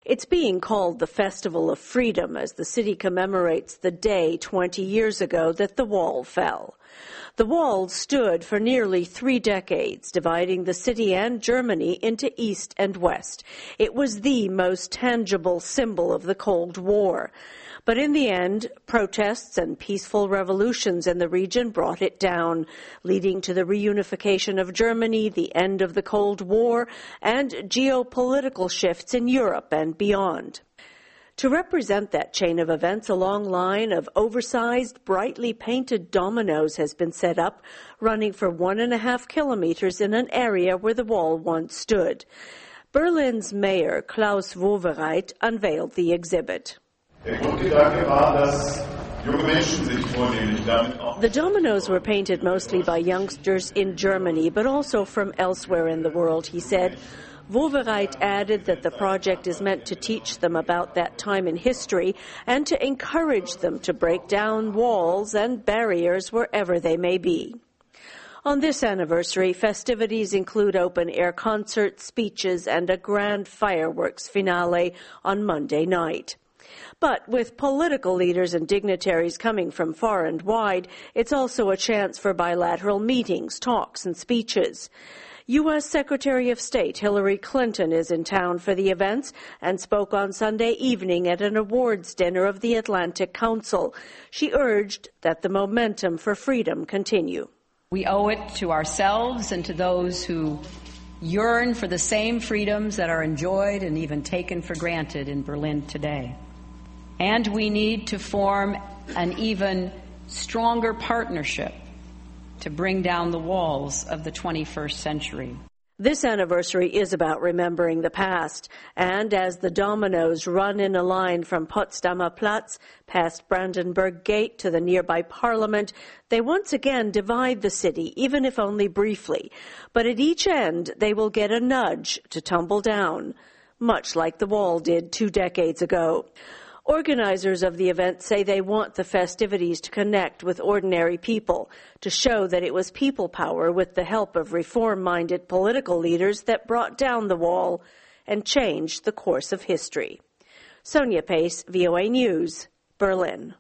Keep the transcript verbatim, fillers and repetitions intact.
It's being called the Festival of Freedom as the city commemorates the day twenty years ago that the wall fell. The wall stood for nearly three decades, dividing the city and Germany into East and West. It was the most tangible symbol of the Cold War. But in the end, protests and peaceful revolutions in the region brought it down, leading to the reunification of Germany, the end of the Cold War, and geopolitical shifts in Europe and beyond. To represent that chain of events, a long line of oversized, brightly painted dominoes has been set up, running for one and a half kilometers in an area where the wall once stood. Berlin's mayor, Klaus Wowereit, unveiled the exhibit. The dominoes were painted mostly by youngsters in Germany, but also from elsewhere in the world, he said. Wowereit added that the project is meant to teach them about that time in history and to encourage them to break down walls and barriers wherever they may be. On this anniversary, festivities include open-air concerts, speeches, and a grand fireworks finale on Monday night. But with political leaders and dignitaries coming from far and wide, it's also a chance for bilateral meetings, talks, and speeches. U S Secretary of State Hillary Clinton is in town for the events and spoke on Sunday evening at an awards dinner of the Atlantic Council. She urged that the momentum for freedom continue. We owe it to ourselves and to those who yearn for the same freedoms that are enjoyed and even taken for granted in Berlin today. And we need to form an even stronger partnership to bring down the walls of the twenty-first century. This anniversary is about remembering the past, and as the dominoes run in a line from Potsdamer Platz past Brandenburg Gate to the nearby Parliament, they once again divide the city, even if only briefly. But at each end, they will get a nudge to tumble down, much like the wall did two decades ago. Organizers of the event say they want the festivities to connect with ordinary people, to show that it was people power with the help of reform-minded political leaders that brought down the wall and changed the course of history. Sonia Pace, V O A News, Berlin.